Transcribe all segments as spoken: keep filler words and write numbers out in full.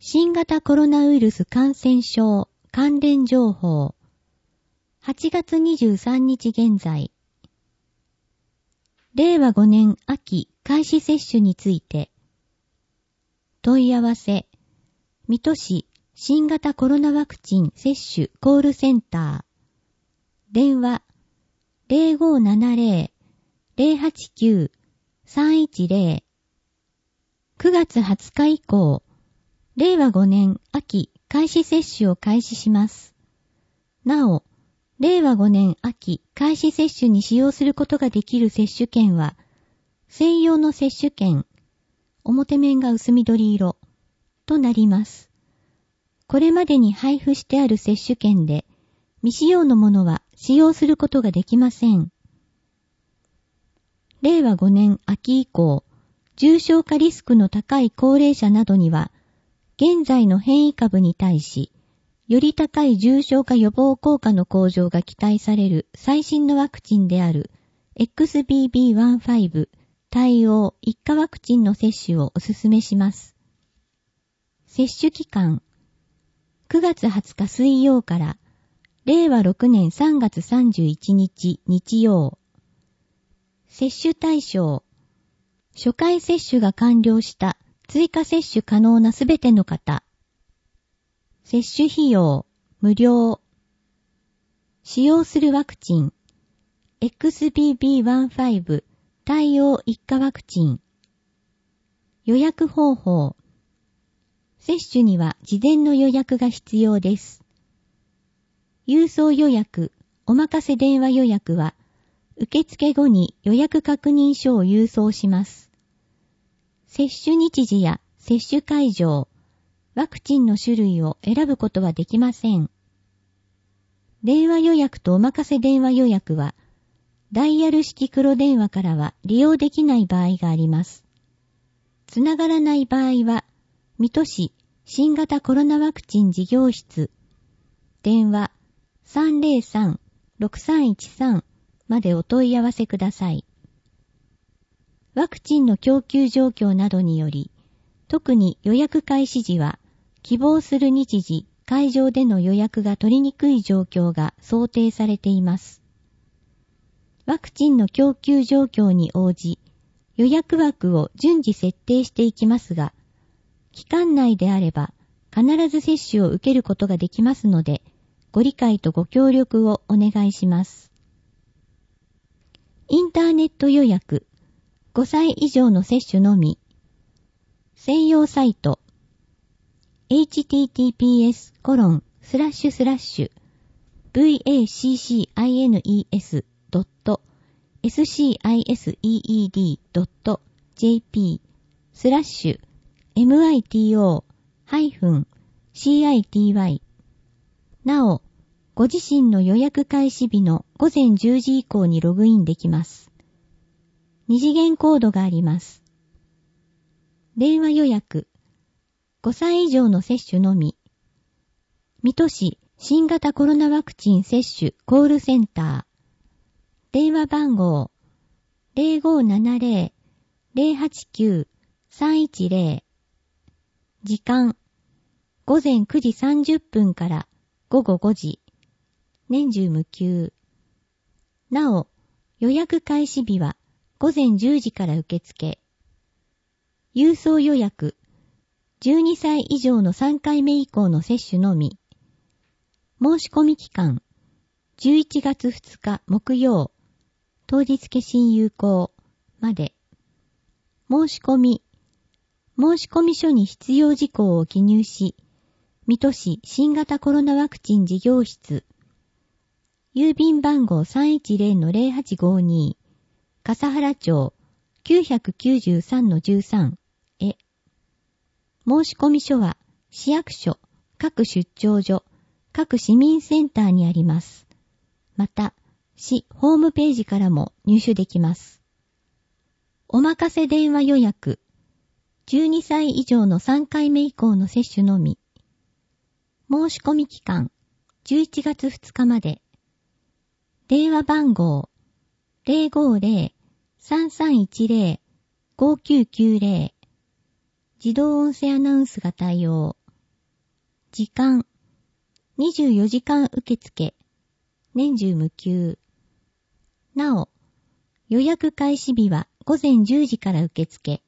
新型コロナウイルス感染症関連情報。はちがつにじゅうさんにち現在。れいわごねん秋開始接種について。問い合わせ。水戸市新型コロナワクチン接種コールセンター。電話 ゼロごーななゼロ ゼロはちきゅう さんいちゼロ。くがつはつか以降、れいわごねん秋開始接種を開始します。なお、れいわごねん秋開始接種に使用することができる接種券は、専用の接種券、表面が薄緑色となります。これまでに配布してある接種券で、未使用のものは使用することができません。れいわごねん秋以降、重症化リスクの高い高齢者などには、現在の変異株に対し、より高い重症化予防効果の向上が期待される最新のワクチンである エックスビービーじゅうご 対応一価ワクチンの接種をお勧めします。接種期間、くがつはつか水曜かられいわろくねんさんがつさんじゅういちにち日曜。接種対象、初回接種が完了した追加接種可能なすべての方。接種費用、無料。使用するワクチン、エックスビービーじゅうご 対応一価ワクチン。予約方法。接種には事前の予約が必要です。郵送予約、おまかせ電話予約は、受付後に予約確認書を郵送します。接種日時や接種会場、ワクチンの種類を選ぶことはできません。電話予約とおまかせ電話予約は、ダイヤル式黒電話からは利用できない場合があります。つながらない場合は、水戸市新型コロナワクチン事業室、電話 さんぜろさん ろくさんいちさん までお問い合わせください。ワクチンの供給状況などにより、特に予約開始時は、希望する日時、会場での予約が取りにくい状況が想定されています。ワクチンの供給状況に応じ、予約枠を順次設定していきますが、期間内であれば必ず接種を受けることができますので、ご理解とご協力をお願いします。インターネット予約、ごさい以上の接種のみ。専用サイト エイチティーティーピーエスコロンスラッシュスラッシュブイエーシーシーアイエヌイーエスドットエスシーアイエスイーイーディードットジェーピースラッシュエムアイティーオーハイフンシーアイティーワイ。なお、ご自身の予約開始日のごぜんじゅうじ以降にログインできます。二次元コードがあります。電話予約、ごさい以上の接種のみ。水戸市新型コロナワクチン接種コールセンター。電話番号 ゼロごーななゼロ ゼロはちきゅう さんいちゼロ。時間、ごぜんくじさんじゅっぷんからごごごじ。年中無休。なお、予約開始日はごぜんじゅうじから受付。郵送予約、じゅうにさい以上のさんかいめ以降の接種のみ。申し込み期間、じゅういちがつふつか木曜、当日消印有効まで。申し込み、申し込み書に必要事項を記入し、水戸市新型コロナワクチン事業室、郵便番号 さんいちゼロのゼロはちごに、笠原町 きゅうきゅうさんのじゅうさん へ。申し込み書は市役所、各出張所、各市民センターにあります。また、市ホームページからも入手できます。おまかせ電話予約、じゅうにさい以上のさんかいめ以降の接種のみ。申し込み期間、じゅういちがつふつかまで。電話番号、ゼロごゼロ さんさんいちゼロ ごきゅうきゅうゼロ。自動音声アナウンスが対応。 時間、にじゅうよじかん受付、年中無休。なお、予約開始日は午前じゅうじから受付。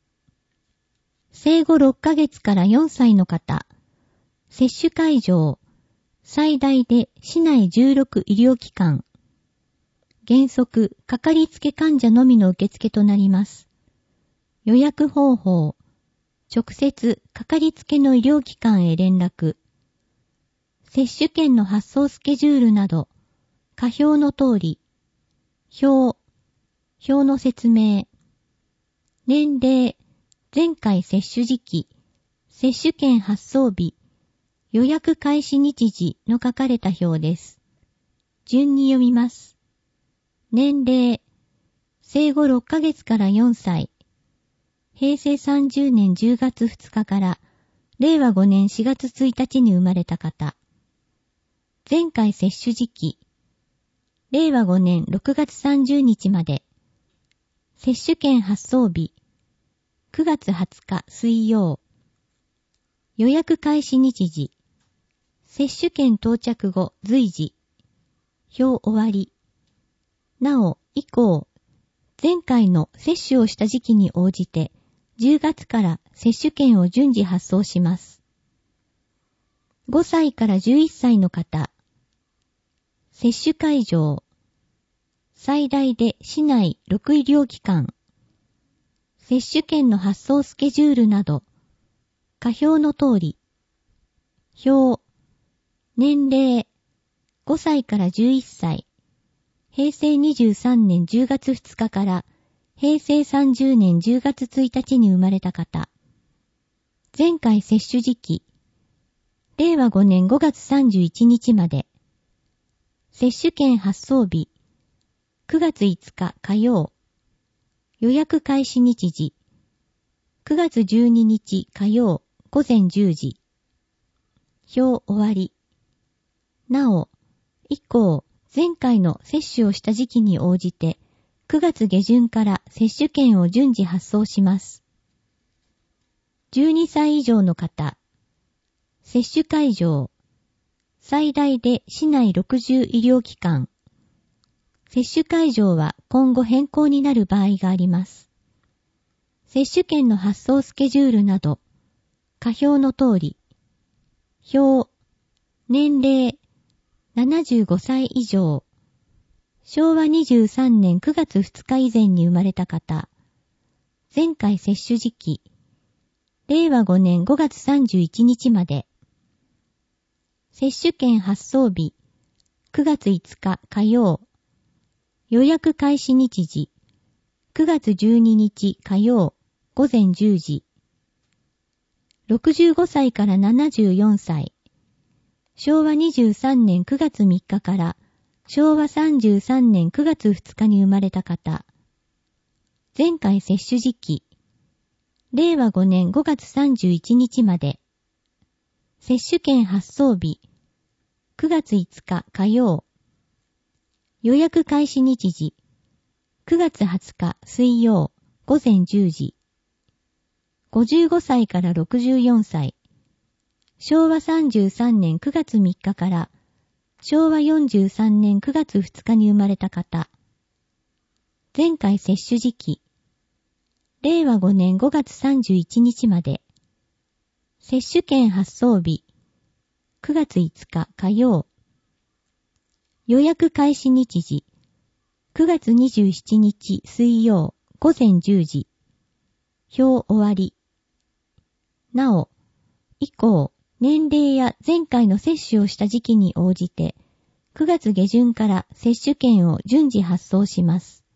生後ろっかげつからよんさいの方、接種会場、最大で市内じゅうろく医療機関。原則、かかりつけ患者のみの受付となります。予約方法、直接、かかりつけの医療機関へ連絡。接種券の発送スケジュールなど、下表の通り、表、表の説明、年齢、前回接種時期、接種券発送日、予約開始日時の書かれた表です。順に読みます。年齢、生後ろっかげつからよんさい、平成さんじゅうねんじゅうがつふつかから令和ごねんしがつついたちに生まれた方。前回接種時期、令和ごねんろくがつさんじゅうにちまで。接種券発送日、くがつはつか水曜。予約開始日時、接種券到着後随時。表終わり。なお、以降、前回の接種をした時期に応じて、じゅうがつから接種券を順次発送します。ごさいからじゅういっさいの方、接種会場、最大で市内ろく医療機関、接種券の発送スケジュールなど、下表の通り、表、年齢、ごさいからじゅういっさい、平成にじゅうさんねんじゅうがつふつかから平成さんじゅうねんじゅうがつついたちに生まれた方。前回接種時期、令和ごねんごがつさんじゅういちにちまで。接種券発送日、くがついつか火曜。予約開始日時、くがつじゅうににち火曜午前じゅうじ。表終わり。なお、以降、前回の接種をした時期に応じて、くがつげじゅんから接種券を順次発送します。じゅうにさい以上の方、接種会場、最大で市内ろくじゅう医療機関。接種会場は今後変更になる場合があります。接種券の発送スケジュールなど、下表の通り、表、年齢、ななじゅうごさい以上、しょうわにじゅうさんねんくがつふつか以前に生まれた方、前回接種時期、令和ごねんごがつさんじゅういちにちまで。接種券発送日、くがついつか火曜。予約開始日時、くがつじゅうににち火曜午前じゅうじ。ろくじゅうごさいからななじゅうよんさい。しょうわにじゅうさんねんくがつみっかからしょうわさんじゅうさんねんくがつふつかに生まれた方。前回接種時期、令和ごねんごがつさんじゅういちにちまで。接種券発送日、くがついつか火曜。予約開始日時、くがつはつか水曜午前じゅうじ。ごじゅうごさいからろくじゅうよんさい。しょうわさんじゅうさんねんくがつみっかからしょうわよんじゅうさんねんくがつふつかに生まれた方。前回接種時期、令和ごねんごがつさんじゅういちにちまで。接種券発送日、くがついつか火曜。予約開始日時、くがつにじゅうしちにち水曜午前じゅうじ。表終わり。なお、以降、年齢や前回の接種をした時期に応じて、くがつげじゅんから接種券を順次発送します。